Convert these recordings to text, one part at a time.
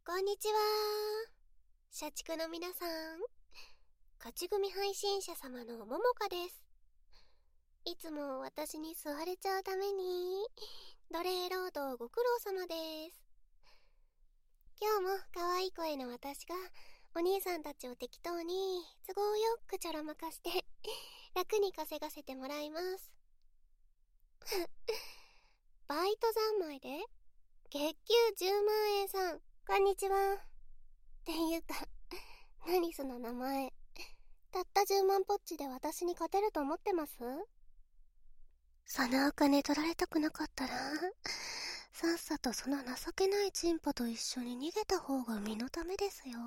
こんにちは。社畜の皆さん、勝ち組配信者様のももかです。いつも私に座れちゃうために奴隷労働ご苦労様です。今日も可愛い声の私がお兄さんたちを適当に都合よくちょろまかして楽に稼がせてもらいますバイト三昧で月給10万円さん、こんにちは。っていうか、何その名前。たった10万ポッチで私に勝てると思ってます？そのお金取られたくなかったら、さっさとその情けないチンポと一緒に逃げた方が身のためですよ。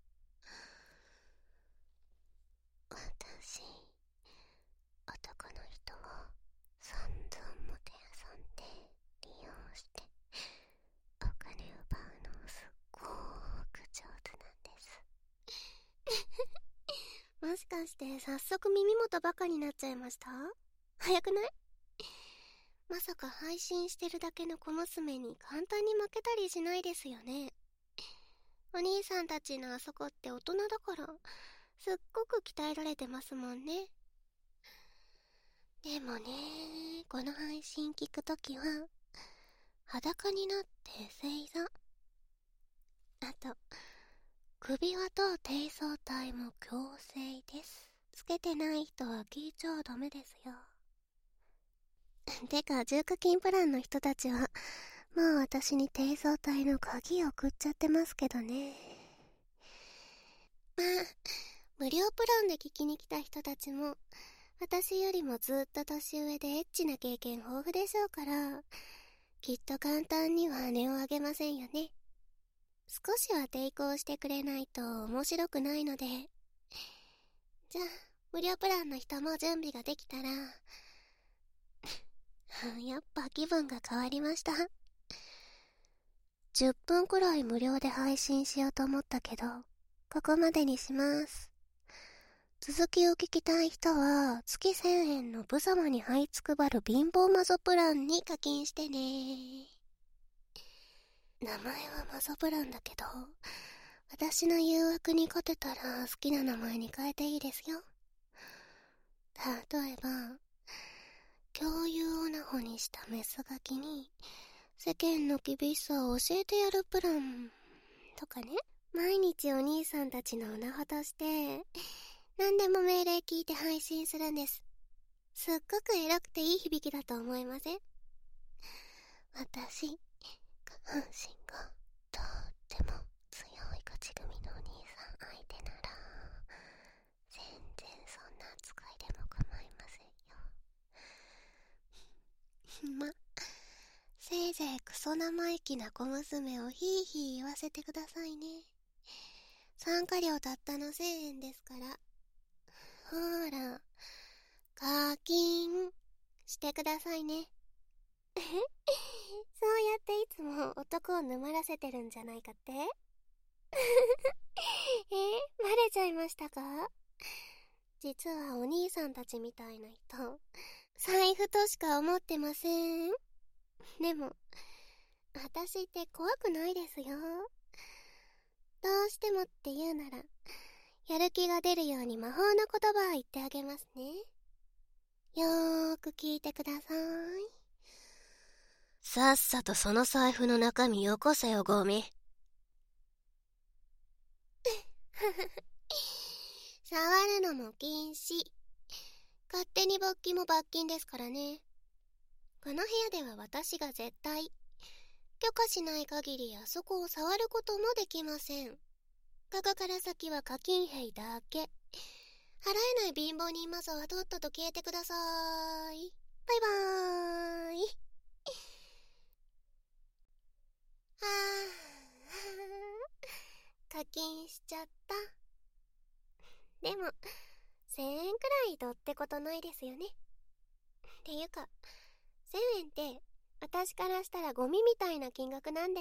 私、男の人を散々もてあそんで利用してお金奪うのすっごく上手なんですもしかして早速耳元バカになっちゃいました？早くない？まさか配信してるだけの小娘に簡単に負けたりしないですよね。お兄さんたちのあそこって大人だからすっごく鍛えられてますもんね。でもね、この配信聞くときは裸になって正座、あと首輪と低層体も強制です。つけてない人は聞いちゃダメですよ。てか重課金プランの人たちはもう私に低層体の鍵送っちゃってますけどね。まあ無料プランで聞きに来た人たちも私よりもずっと年上でエッチな経験豊富でしょうから、きっと簡単には値を上げませんよね。少しは抵抗してくれないと面白くないので。じゃあ無料プランの人も準備ができたらやっぱ気分が変わりました。10分くらい無料で配信しようと思ったけど、ここまでにします。続きを聞きたい人は月1000円の無様に這いつくばる貧乏マゾプランに課金してね。名前はマゾプランだけど、私の誘惑に勝てたら好きな名前に変えていいですよ。例えば共有オナホにしたメスガキに世間の厳しさを教えてやるプランとかね。毎日お兄さんたちのオナホとして何でも命令聞いて配信するんです。すっごくエロくていい響きだと思いません？私、下半身がとっても強い勝ち組のお兄さん相手なら全然そんな扱いでも構いませんよ。ま、せいぜいクソ生意気な小娘をヒーヒー言わせてくださいね。参加料たったの1000円ですから。ほーら、課金してくださいね。そうやっていつも男を沼らせてるんじゃないかってバレちゃいましたか？実はお兄さんたちみたいな人、財布としか思ってません。でも私って怖くないですよ。どうしてもって言うならやる気が出るように魔法の言葉を言ってあげますね。よーく聞いてください。さっさとその財布の中身よこせよ、ゴミ。触るのも禁止。勝手に勃起も罰金ですからね。この部屋では私が絶対許可しない限りあそこを触ることもできません。ここから先は課金兵だけ。払えない貧乏人マザはとっとと消えてください。バイバーイ。課金しちゃった。でも1000円くらいどってことないですよね。っていうか1000円って私からしたらゴミみたいな金額なんで。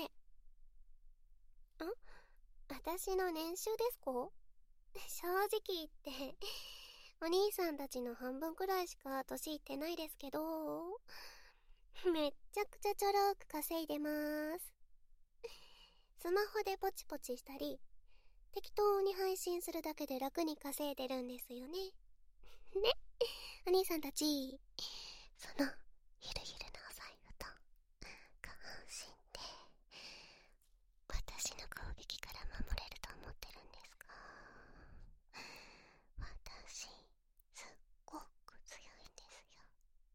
私の年収ですか？正直言ってお兄さんたちの半分くらいしか年いってないですけど、めっちゃくちゃちょろく稼いでます。 スマホでポチポチしたり、適当に配信するだけで楽に稼いでるんですよね。ね、お兄さんたち。そのゆるゆるなお財布と下半身で私の攻撃から守れると思ってるんですか？私すっごく強いんですよ。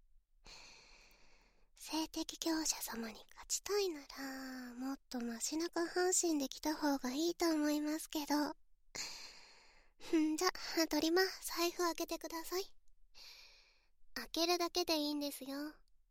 性的強者様に勝ちたいならもっとマシな下半身で来た方がいいと思いますけど。じゃ、トリマ財布開けてください。開けるだけでいいんですよ。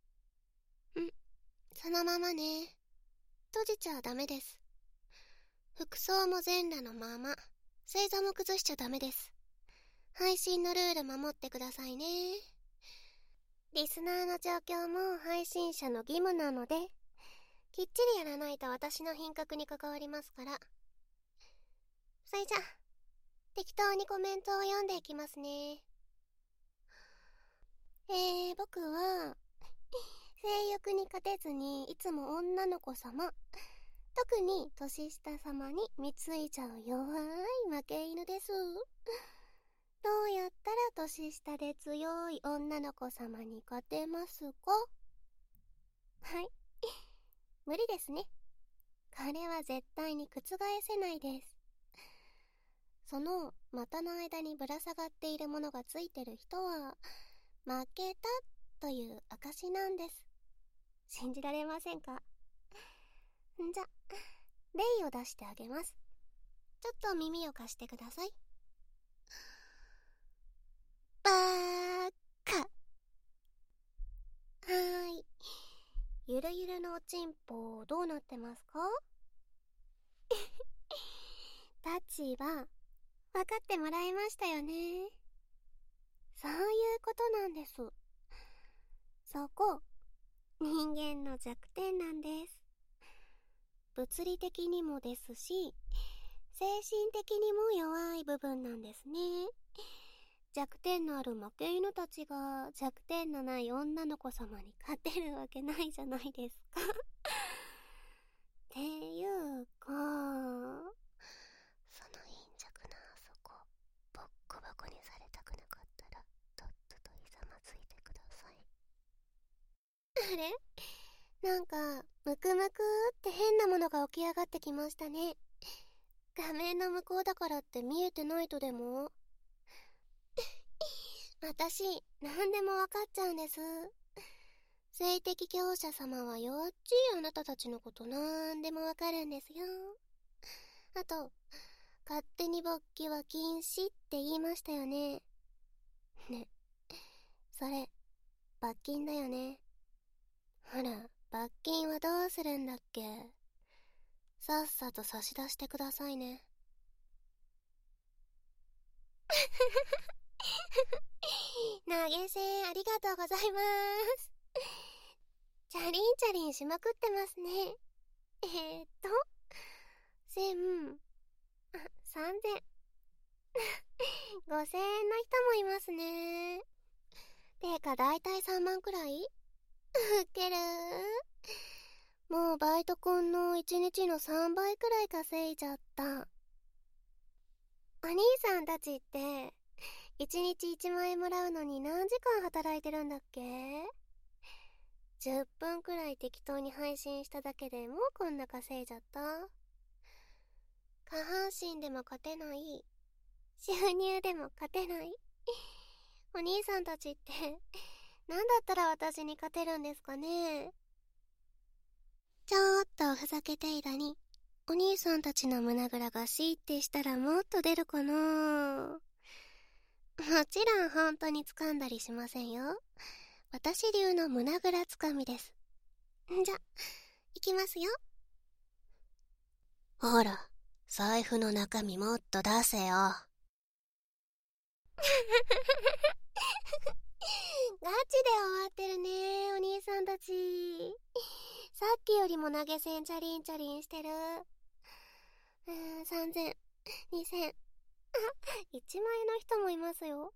そのままね。閉じちゃダメです。服装も全裸のまま。正座も崩しちゃダメです。配信のルール守ってくださいね。リスナーの状況も配信者の義務なので、きっちりやらないと私の品格に関わりますから。それじゃ、適当にコメントを読んでいきますね。僕は性欲に勝てずにいつも女の子様、特に年下様に貢いちゃう弱い負け犬です。どうやったら年下で強い女の子様に勝てますか？はい、無理ですね。これは絶対に覆せないです。その股の間にぶら下がっているものがついてる人は負けたという証なんです。信じられませんか？じゃ、例を出してあげます。ちょっと耳を貸してください。バーカ。はーい。ゆるゆるのおちんぽどうなってますか？立場、分かってもらえましたよね。そういうことなんです。そこ、人間の弱点なんです。物理的にもですし、精神的にも弱い部分なんですね。弱点のある負け犬たちが弱点のない女の子様に勝てるわけないじゃないですか。っていうか、その貧弱なあそこ、ボッコボコにされたくなかったらとっとといざまついてください。あれ？なんかムクムクって変なものが起き上がってきましたね。画面の向こうだからって見えてないとでも？私、何でもわかっちゃうんです。性的強者様は弱っちいあなたたちのことなんでもわかるんですよ。あと、勝手に勃起は禁止って言いましたよね。ね、それ、罰金だよね。ほら、罰金はどうするんだっけ？さっさと差し出してくださいね。投げ銭ありがとうございます。チャリンチャリンしまくってますね。1000、3000、5000円の人もいますね。てかだいたい3万くらい？ウケるー。もうバイト君の1日の3倍くらい稼いじゃった。お兄さんたちって1日1万円もらうのに何時間働いてるんだっけ？10分くらい適当に配信しただけでもうこんな稼いじゃった。下半身でも勝てない、収入でも勝てない。お兄さんたちって何だったら私に勝てるんですかね？ちょっとふざけ程度にお兄さんたちの胸ぐらがシーってしたらもっと出るかな？もちろん本当に掴んだりしませんよ。私流の胸ぐらつかみです。じゃ、いきますよ。ほら、財布の中身もっと出せよ。ガチで終わってるね、お兄さんたち。さっきよりも投げ銭チャリンチャリンしてる。3000、2000、1万円の人もいますよ。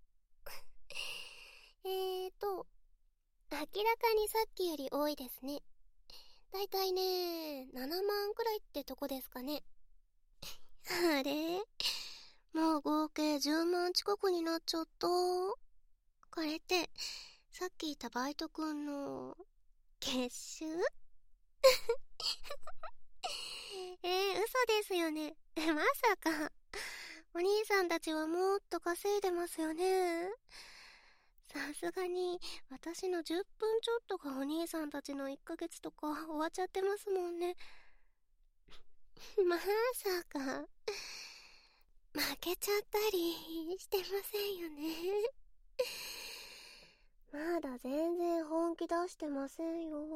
明らかにさっきより多いですね。 だいたいね、7万くらいってとこですかね。あれ、もう合計10万近くになっちゃった。これって、さっき言ったバイトくんの、月収嘘ですよね。まさか。お兄さんたちはもっと稼いでますよね。さすがに、私の10分ちょっとがお兄さんたちの1ヶ月とか終わっちゃってますもんね。まさか、負けちゃったりしてませんよね。まだ全然本気出してませんよ。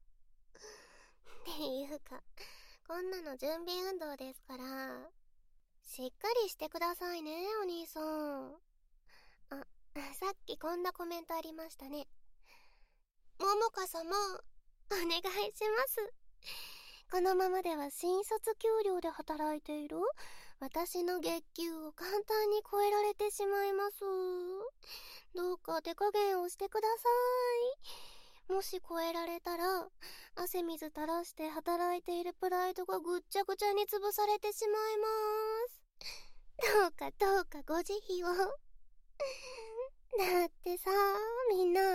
っていうか、こんなの準備運動ですから、しっかりしてくださいね、お兄さん。あ、さっきこんなコメントありましたね。ももか様、お願いします。このままでは新卒給料で働いている私の月給を簡単に超えられてしまいます。どうか手加減をしてください。もし超えられたら、汗水垂らして働いているプライドがぐっちゃぐちゃに潰されてしまいます。どうかどうかご慈悲を。だってさ、みんな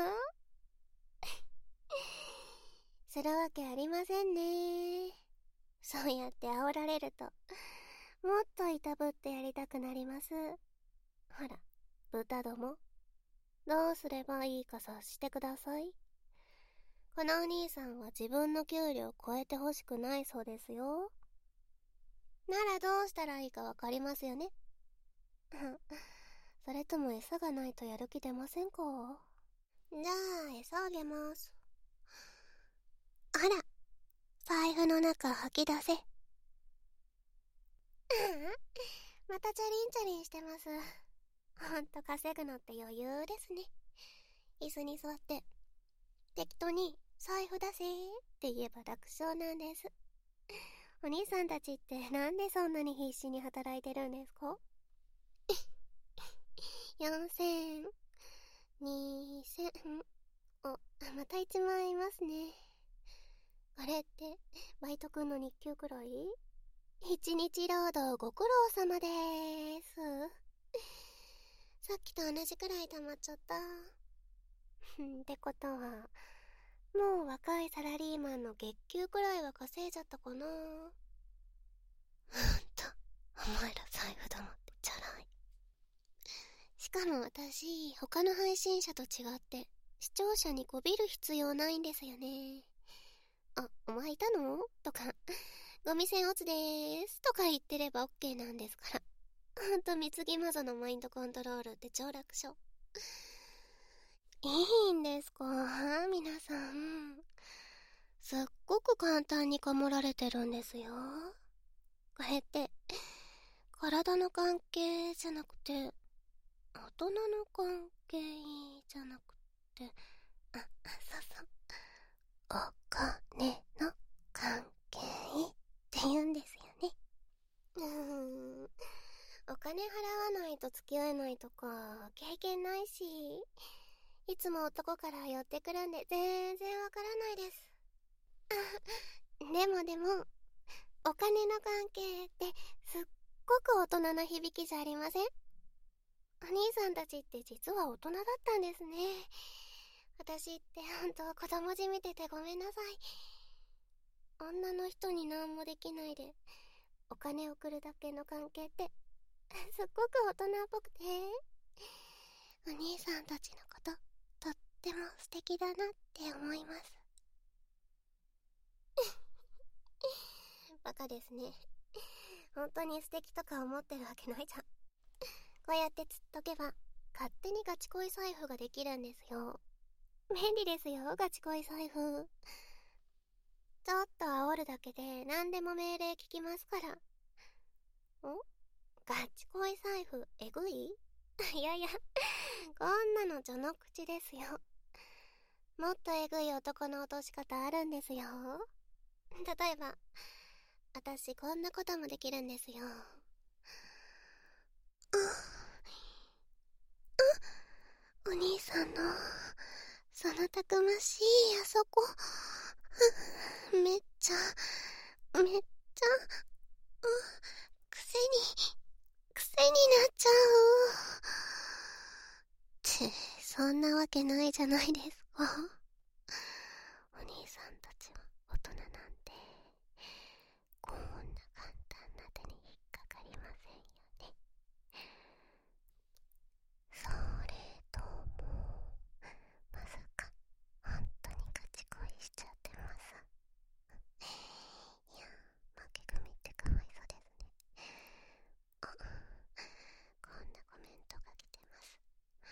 するわけありませんね。そうやって煽られると、もっといたぶってやりたくなります。ほら、豚ども。どうすればいいか察してください。このお兄さんは自分の給料を超えてほしくないそうですよ。ならどうしたらいいかわかりますよね。それとも餌がないとやる気出ませんか？じゃあ、餌あげます。あら、財布の中吐き出せ。またチャリンチャリンしてます。ほんと稼ぐのって余裕ですね。椅子に座って適当に財布出せって言えば楽勝なんです。お兄さんたちってなんでそんなに必死に働いてるんですか？4000、2000、また1万いますね。これってバイトくんの日給くらい？一日労働ご苦労様でーす。さっきと同じくらい溜まっちゃった。ってことは、もう若いサラリーマンの月給くらいは稼いじゃったかな。ほんと、お前ら財布玉ってチャラい。しかも私、他の配信者と違って、視聴者にこびる必要ないんですよね。あ、お前いたの？とか、ゴミ栓オツでーすとか言ってれば OK なんですから。ほんと貢ぎマゾのマインドコントロールって超楽勝。いいんですか皆さん。すっごく簡単にかもられてるんですよ。これって、体の関係じゃなくて、大人の関係じゃなくて、そうそう。お金の関係って言うんですよね。お金払わないと付き合えないとか経験ないし、いつも男から寄ってくるんで全然わからないです。でもお金の関係ってすっごく大人な響きじゃありません？お兄さんたちって実は大人だったんですね。私って本当子供じみててごめんなさい。女の人に何もできないでお金送るだけの関係ってすっごく大人っぽくて、お兄さんたちのこととっても素敵だなって思います。バカですね。本当に素敵とか思ってるわけないじゃん。こうやってつっとけば勝手にガチ恋財布ができるんですよ。便利ですよ、ガチ恋財布。ちょっと煽るだけで何でも命令聞きますから。ガチ恋財布えぐい？いやいや、こんなの序の口ですよ。もっとえぐい男の落とし方あるんですよ。例えば、私こんなこともできるんですよ。お兄さんのそのたくましいあそこ、 めっちゃ、癖になっちゃう。って、そんなわけないじゃないですか。お兄さんたちは大人なんで、こんな簡単な手に引っかかりませんよね。それとも、まさか、本当にガチ恋しちゃってます。いや、負け組ってかわいそうですね。あ、こんなコメントが来てます。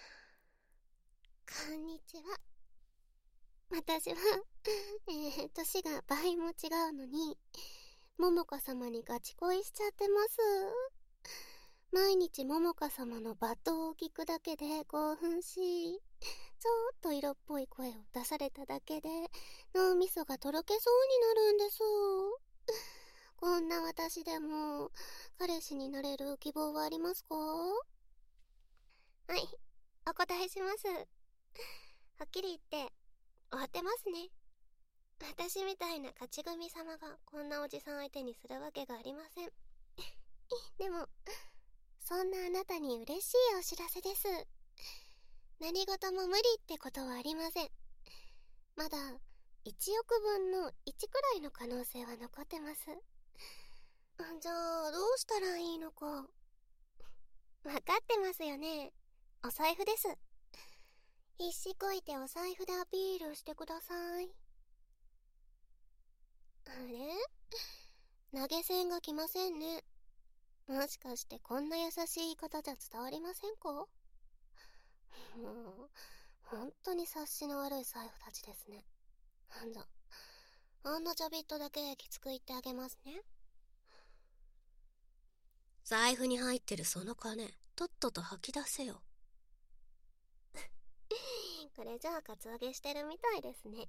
こんにちは。私は年が倍も違うのに、桃香様にガチ恋しちゃってます。毎日桃香様の罵倒を聞くだけで興奮し、ちょっと色っぽい声を出されただけで脳みそがとろけそうになるんです。こんな私でも彼氏になれる希望はありますか？はい、お答えします。はっきり言って終わってますね。私みたいな勝ち組様がこんなおじさん相手にするわけがありません。でもそんなあなたに嬉しいお知らせです。何事も無理ってことはありません。まだ1億分の1くらいの可能性は残ってます。じゃあどうしたらいいのか。わかってますよね。お財布です。必死こいてお財布でアピールしてください。あれ？投げ銭が来ませんね。もしかしてこんな優しい言い方じゃ伝わりませんか？もう本当に察しの悪い財布たちですね。なんだ、あんなちょびっとだけきつく言ってあげますね。 財布に入ってるその金、とっとと吐き出せよ。 これじゃあカツアゲしてるみたいですね。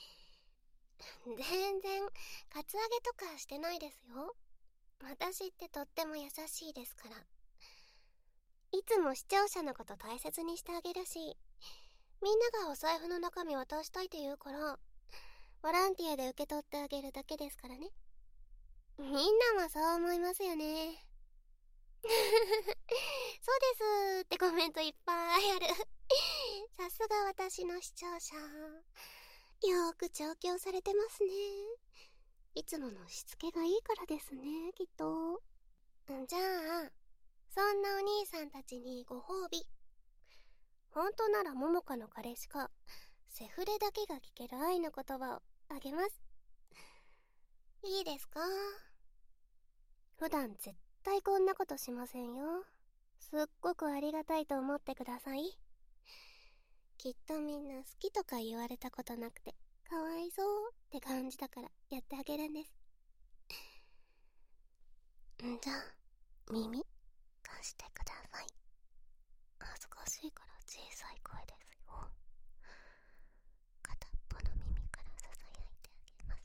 全然カツアゲとかしてないですよ。私ってとっても優しいですから。いつも視聴者のこと大切にしてあげるし、みんながお財布の中身渡したいって言うから、ボランティアで受け取ってあげるだけですからね。みんなもそう思いますよね。そうですってコメントいっぱいある。さすが私の視聴者。よーく調教されてますね。いつものしつけがいいからですね、きっと。じゃあそんなお兄さんたちにご褒美。本当なら桃香の彼氏かセフレだけが聞ける愛の言葉をあげます。いいですか？普段絶対こんなことしませんよ。すっごくありがたいと思ってください。きっとみんな好きとか言われたことなくてかわいそうって感じだからやってあげるんです。じゃあ耳貸してください。恥ずかしいから小さい声ですよ。片っぽの耳からささやいてあげます。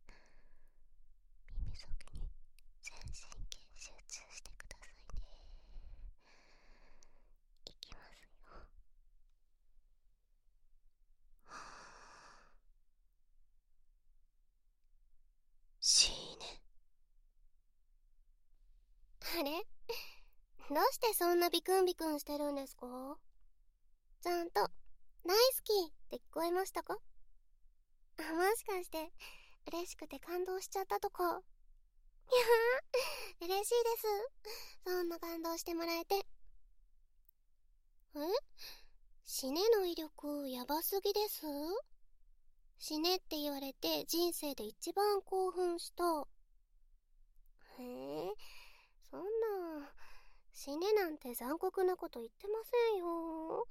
耳先に全神経集中してくださいね。いきますよ。死ね。あれ？どうしてそんなビクンビクンしてるんですか？ちゃんと大好きって聞こえましたか？もしかして嬉しくて感動しちゃったとか？いやー、嬉しいです。そんな感動してもらえて。死ねの威力やばすぎです。死ねって言われて人生で一番興奮した。へえ、そんな死ねなんて残酷なこと言ってませんよ。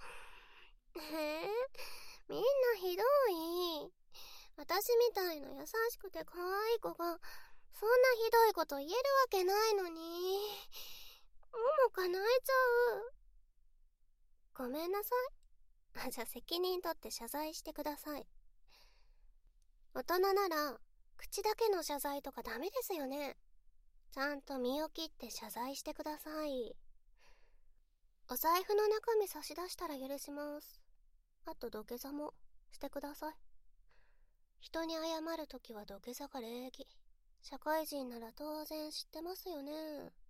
みんなひどい。私みたいな優しくて可愛い子がそんなひどいこと言えるわけないのに。もか泣いちゃう。ごめんなさい。じゃあ責任取って謝罪してください。大人なら口だけの謝罪とかダメですよね。ちゃんと身を切って謝罪してください。お財布の中身差し出したら許します。あと土下座もしてください。 人に謝るときは土下座が礼儀。社会人なら当然知ってますよね。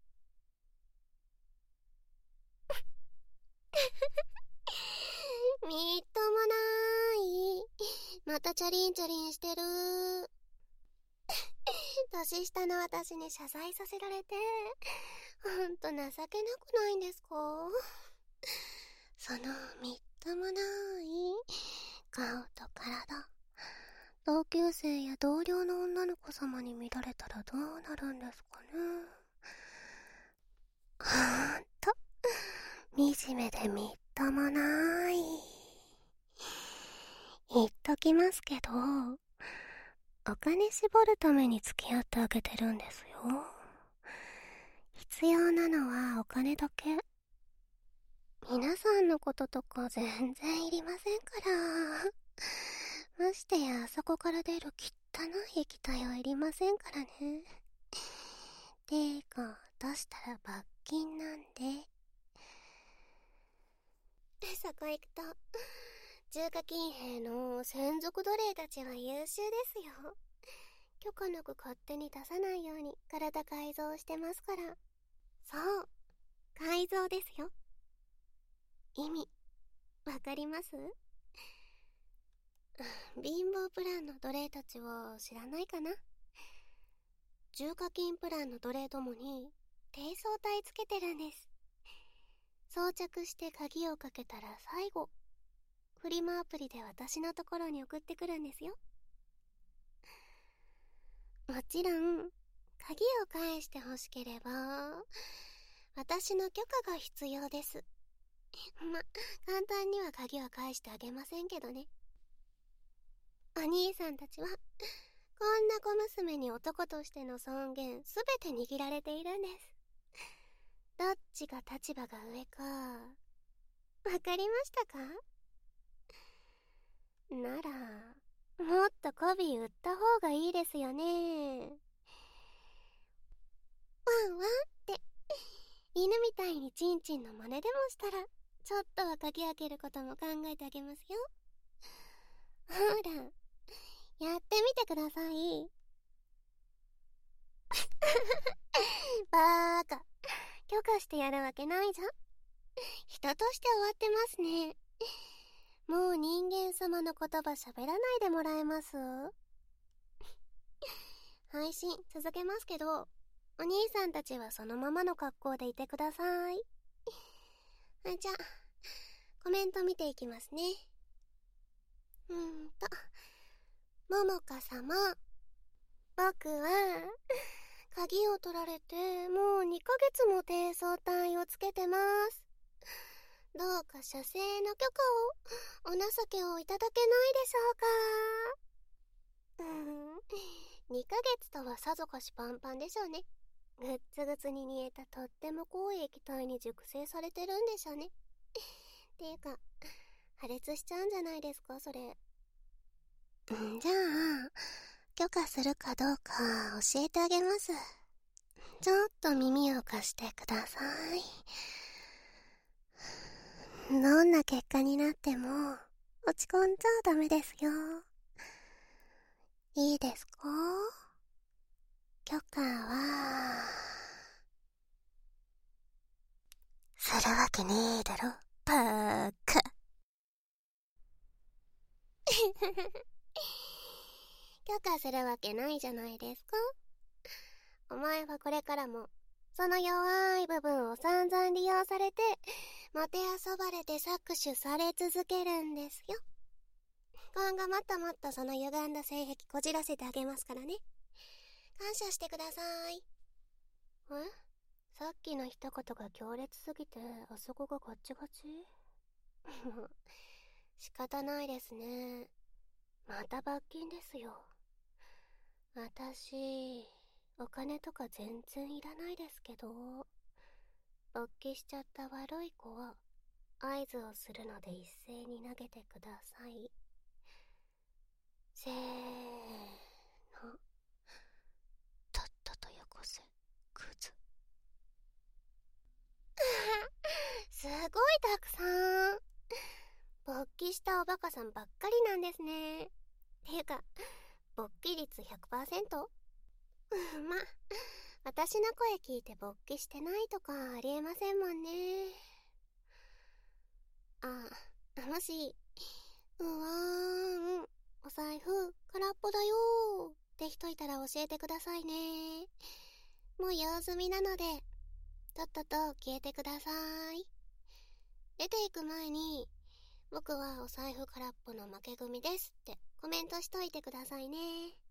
みっともない。またチャリンチャリンしてる。年下の私に謝罪させられて、ほんと情けなくないんですか？そのみっともない顔と体、同級生や同僚の女の子様に見られたらどうなるんですかね。ほんと惨めでみっともない。言っときますけど、お金絞るために付き合ってあげてるんですよ。必要なのはお金だけ。皆さんのこととか全然いりませんから。ましてやあそこから出る汚い液体はいりませんからね。てか出したら罰金なんで。そこ行くと中華金兵の専属奴隷たちは優秀ですよ。許可なく勝手に出さないように体改造してますから。そう、改造ですよ。意味わかります？貧乏プランの奴隷たちは知らないかな。重課金プランの奴隷どもに低層帯つけてるんです。装着して鍵をかけたら最後、フリマアプリで私のところに送ってくるんですよ。もちろん鍵を返してほしければ私の許可が必要です。簡単には鍵は返してあげませんけどね。お兄さんたちはこんな小娘に男としての尊厳すべて握られているんです。どっちが立場が上かわかりましたか？ならもっと媚び売った方がいいですよね。ワンワンって犬みたいにチンチンの真似でもしたらちょっとは鍵開けることも考えてあげますよ。ほらやってみてください。バーカ、許可してやるわけないじゃん。人として終わってますね。もう人間様の言葉喋らないでもらえます？配信続けますけど、お兄さんたちはそのままの格好でいてください。じゃあコメント見ていきますね。ももか様、僕は鍵を取られてもう2ヶ月も低層帯をつけてます。どうか射精の許可をお情けをいただけないでしょうか。2ヶ月とはさぞかしパンパンでしょうね。グッツグツに煮えたとっても濃い液体に熟成されてるんでしょうね。ていうか破裂しちゃうんじゃないですか、それ。じゃあ許可するかどうか教えてあげます。ちょっと耳を貸してください。どんな結果になっても落ち込んじゃダメですよ。いいですか？許可はするわけねえだろ、バーカ。許可するわけないじゃないですか。お前はこれからもその弱い部分を散々利用されてもてあそばれて搾取され続けるんですよ。今後もっともっとその歪んだ性癖こじらせてあげますからね。感謝してください。さっきの一言が強烈すぎてあそこがガッチガチ。もう仕方ないですね。また罰金ですよ。私お金とか全然いらないですけど、勃起しちゃった悪い子は合図をするので一斉に投げてください。せーの、とっととよこせ、クズ。すごいたくさん。勃起したおバカさんばっかりなんですね。ていうか勃起率 100%？ ま、私の声聞いて勃起してないとかありえませんもんね。もし、うわーん、お財布空っぽだよーって人いたら教えてくださいね。もう用済みなので、とっとと消えてください。出ていく前に、僕はお財布空っぽの負け組ですってコメントしといてくださいね。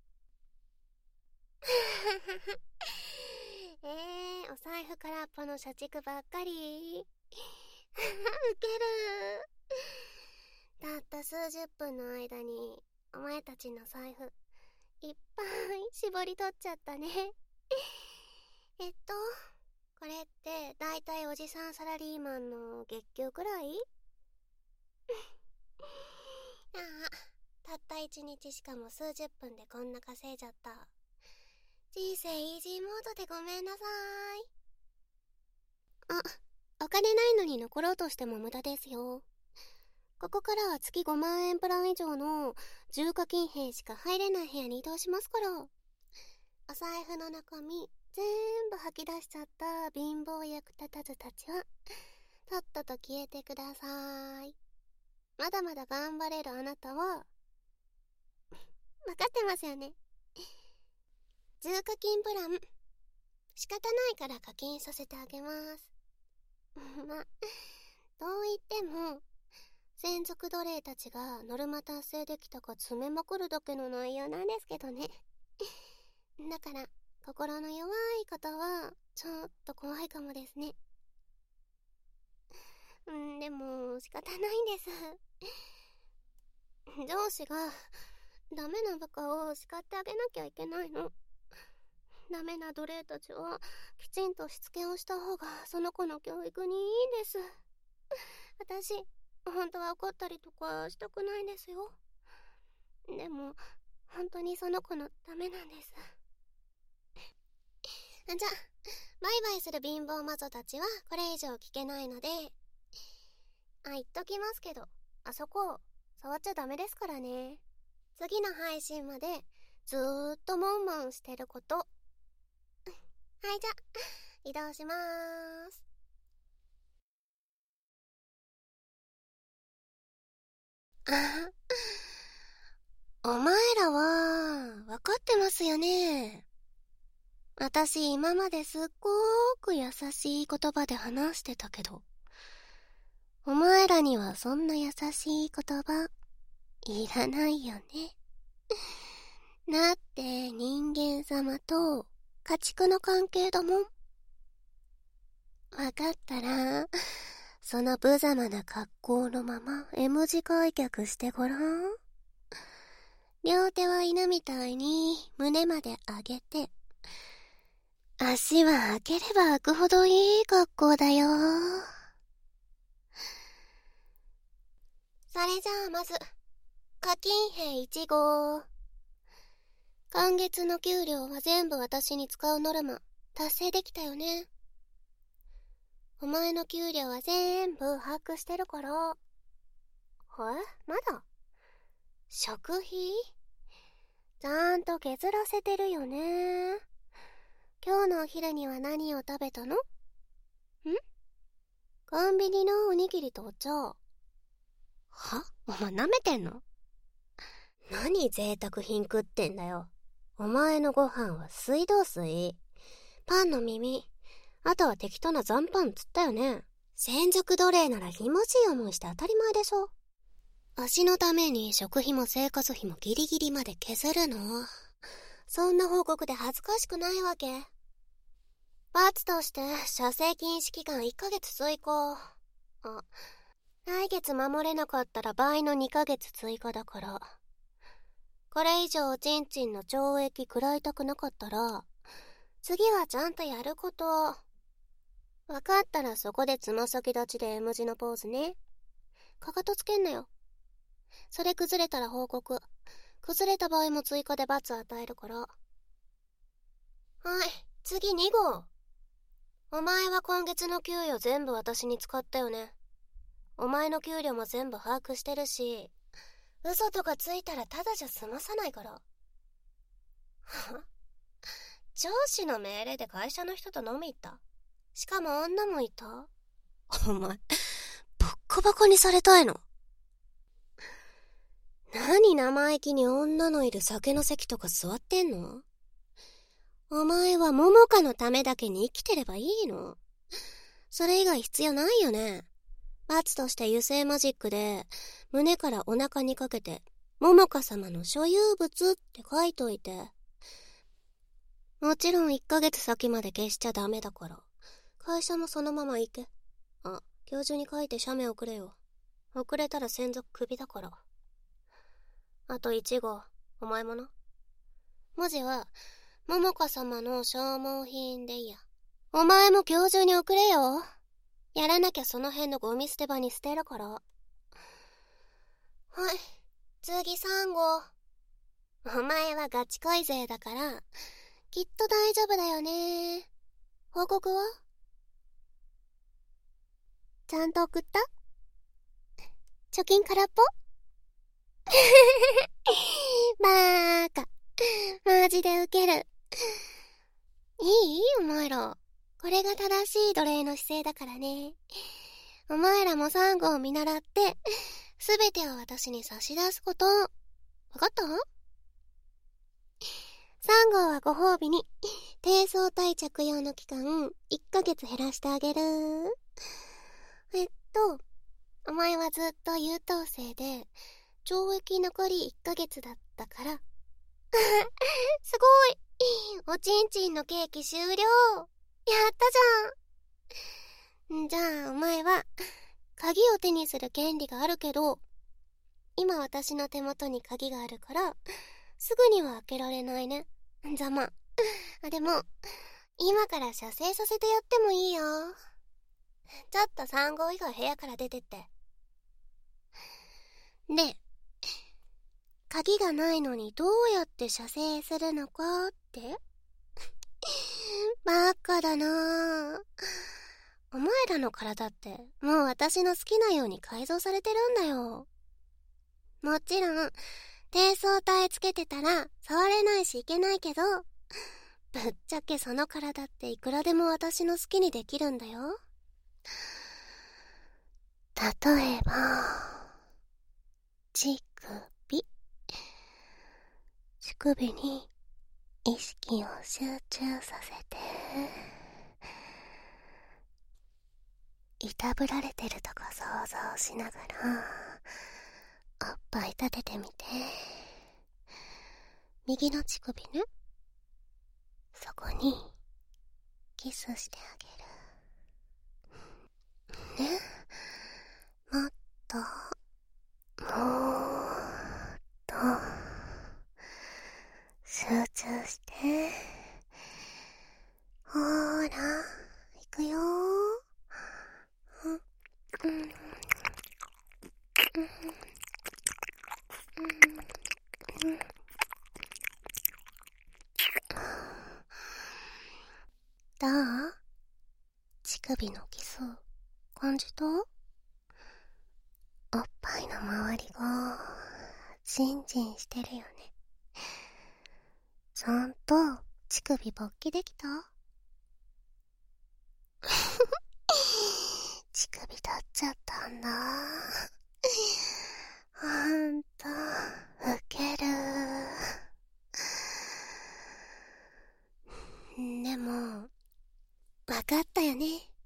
お財布空っぽの社畜ばっかり。ウケる。たった数十分の間にお前たちの財布いっぱい絞り取っちゃったね。これってだいたいおじさんサラリーマンの月給くらい？たった1日しかも数十分でこんな稼いじゃった。人生イージーモードでごめんなさい。お金ないのに残ろうとしても無駄ですよ。ここからは月5万円プラン以上の重課金兵しか入れない部屋に移動しますから。お財布の中身全部吐き出しちゃった貧乏役立たずたちはとっとと消えてください。まだまだ頑張れるあなたは分かってますよね。重課金プラン仕方ないから課金させてあげます。どう言っても専属奴隷たちがノルマ達成できたか詰めまくるだけの内容なんですけどね。だから心の弱い方はちょっと怖いかもですね。でも仕方ないんです。上司がダメな部下を叱ってあげなきゃいけないの。ダメな奴隷たちはきちんとしつけをした方がその子の教育にいいんです。私本当は怒ったりとかしたくないんですよ。でも本当にその子のためなんです。じゃあバイバイする貧乏魔女たちはこれ以上聞けないので、言っときますけど、あそこ触っちゃダメですからね。次の配信までずーっとモンモンしてること。はい、じゃあ移動しまーす。お前らは分かってますよね。私今まですっごく優しい言葉で話してたけど、お前らにはそんな優しい言葉いらないよね。だって人間様と家畜の関係だもん。わかったらその無様な格好のまま M 字開脚してごらん。両手は犬みたいに胸まで上げて、足は開ければ開くほどいい格好だよ。それじゃあまず課金兵1号。今月の給料は全部私に使うノルマ達成できたよね。お前の給料は全部把握してるから。まだ食費ちゃんと削らせてるよね。今日のお昼には何を食べたの？コンビニのおにぎりとお茶。お前舐めてんの？何贅沢品食ってんだよ。お前のご飯は水道水、パンの耳、あとは適当な残飯つったよね。専属奴隷ならひもじい思いして当たり前でしょ。足のために食費も生活費もギリギリまで削るの？そんな報告で恥ずかしくないわけ？罰として射精禁止期間1ヶ月追加。来月守れなかったら倍の2ヶ月追加だから。これ以上ちんちんの懲役食らいたくなかったら、次はちゃんとやること。わかったらそこでつま先立ちで M 字のポーズね。かかとつけんなよ。それ崩れたら報告。崩れた場合も追加で罰与えるから。はい、次2号。お前は今月の給与全部私に使ったよね。お前の給料も全部把握してるし、嘘とかついたらただじゃ済まさないから。 上司の命令で会社の人と飲み行った。しかも女もいた。 お前、ボッコボコにされたいの？何生意気に女のいる酒の席とか座ってんの？お前は桃香のためだけに生きてればいいの？それ以外必要ないよね。罰として油性マジックで胸からお腹にかけて桃香様の所有物って書いといて。もちろん1ヶ月先まで消しちゃダメだから、会社もそのまま行け。あ、今日中に書いて写メ送れよ。遅れたら専属クビだから。あと1号、お前もな。文字は桃香様の消耗品でいいや。お前も今日中に送れよ。やらなきゃその辺のゴミ捨て場に捨てるから。はい、次3号。お前はガチ恋勢だからきっと大丈夫だよね。報告は？ちゃんと送った？貯金空っぽ？バーカ。マジでウケる。いい？お前ら。これが正しい奴隷の姿勢だからね。お前らもサンゴを見習って、すべてを私に差し出すこと。わかった？サンゴはご褒美に、低層体着用の期間、1ヶ月減らしてあげる。お前はずっと優等生で、懲役残り1ヶ月だったから。すごい！おちんちんのケーキ終了！やったじゃん！じゃあお前は、鍵を手にする権利があるけど、今私の手元に鍵があるから、すぐには開けられないね。ざま。でも、今から射精させてやってもいいよ。ちょっと3号以外部屋から出てって。で、鍵がないのにどうやって射精するのかってバカだなぁ。お前らの体ってもう私の好きなように改造されてるんだよ。もちろん低層体つけてたら触れないしいけないけど、ぶっちゃけその体っていくらでも私の好きにできるんだよ。例えば乳首に意識を集中させて、いたぶられてるとこ想像しながらおっぱい立ててみて、右の乳首ね、そこにキスしてあげるね。もっともっと集中して、ほーらいくよどう？乳首のキス感じた？おっぱいの周りがジンジンしてるよね。ちゃんと乳首勃起できた？乳首立っちゃったんだ。ほんとウケる。でもわかったよね。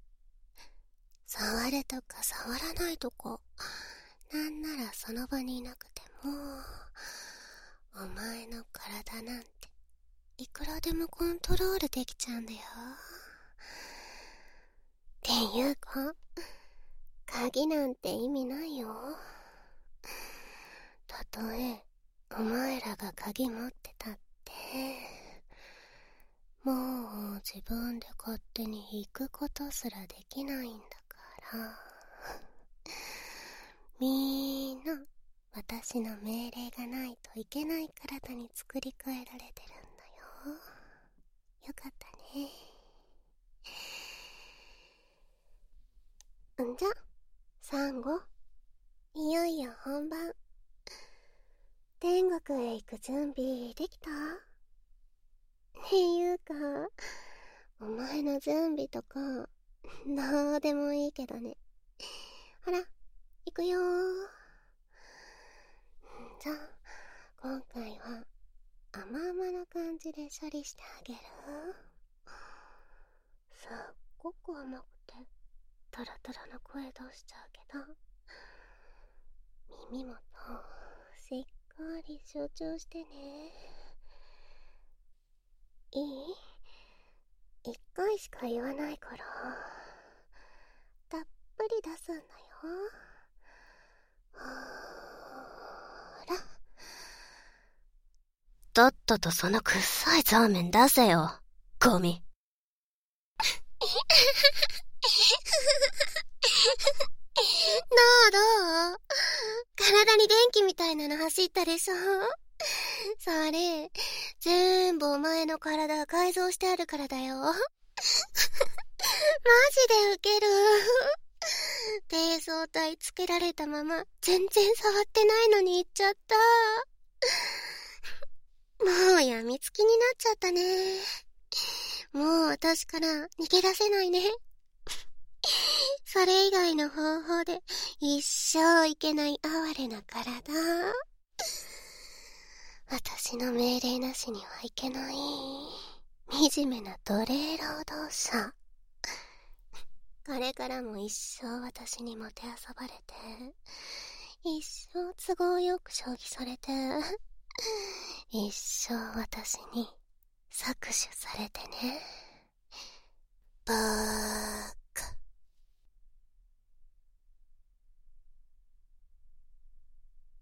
触るとか触らないとか、なんならその場にいなくてもお前の体なんていくらでもコントロールできちゃうんだよ。っていうか、鍵なんて意味ないよ。たとえお前らが鍵持ってたって、もう自分で勝手に行くことすらできないんだから。みんな私の命令がないといけない体に作り変えられてるんだよ。よかったね。じゃ、サンゴ、いよいよ本番。天国へ行く準備できた？ っていうか、お前の準備とか、どうでもいいけどね。ほら、行くよー。じゃあ、今回は甘々な感じで処理してあげる。すっごく甘くてトラトラな声出しちゃうけど、耳元しっかり集中してね。いい？一回しか言わないからたっぷり出すんだよ。ほら、 とっととそのくっさいザーメン出せよ、ゴミ。 どう体に電気みたいなの走ったでしょ。それ全部お前の体改造してあるからだよ。マジでウケる。低層体つけられたまま全然触ってないのに行っちゃった。もうやみつきになっちゃったね。もう私から逃げ出せないね。それ以外の方法で一生いけない哀れな体。私の命令なしにはいけない惨めな奴隷労働者。これからも一生私にもてあそばれて、一生都合よく消費されて、一生私に搾取されてね。バー